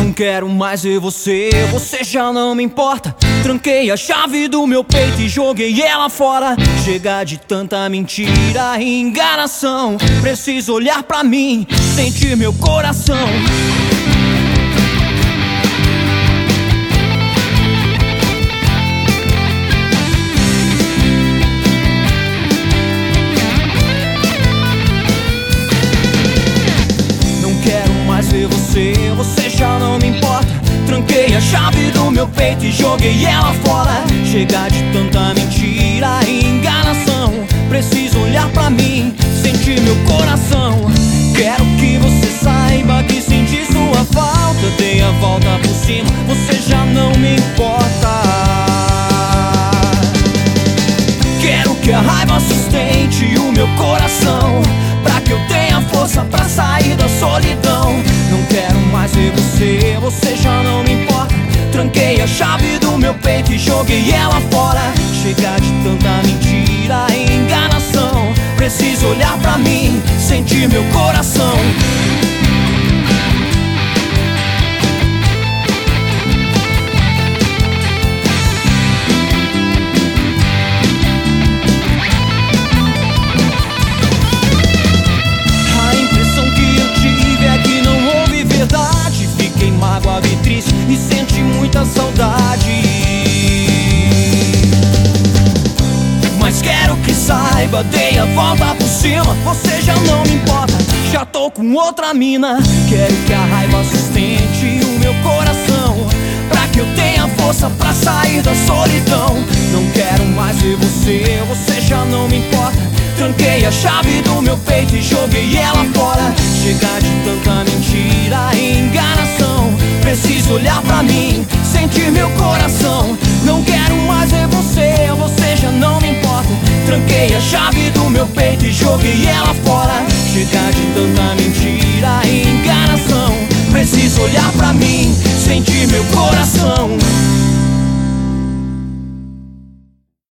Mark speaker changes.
Speaker 1: Não quero mais ver você, você já não me importa. Tranquei a chave do meu peito e joguei ela fora. Chega de tanta mentira e enganação. Preciso olhar pra mim, sentir meu coração. Não quero mais ver você, você já não me importa. Tranquei a chave do meu peito e joguei ela fora. Chega de tanta mentira e enganação. Preciso olhar pra mim, sentir meu coração. Quero que você saiba que senti sua falta. Dei a volta por cima, você já não me importa. Quero que a raiva sustente o meu coração, pra que eu tenha força pra sair da solidão. Não quero mais ver você, você já não me importa. Tranquei a chave do meu peito e joguei ela fora. Chega de tanta mentira e enganação. Preciso olhar pra mim, sentir meu coração. Mágoa e triste e senti muita saudade. Mas quero que saiba, dei a volta por cima, você já não me importa. Já tô com outra mina. Quero que a raiva sustente o meu coração, pra que eu tenha força pra sair da solidão. Não quero mais ver você, você já não me importa. Tranquei a chave do meu peito e joguei ela fora. Chega de tanta mentira e enganação. Preciso olhar pra mim, sentir meu coração. Não quero mais ver você, você já não me importa. Tranquei a chave do meu peito e joguei ela fora. Chega de tanta mentira e enganação. Preciso olhar pra mim,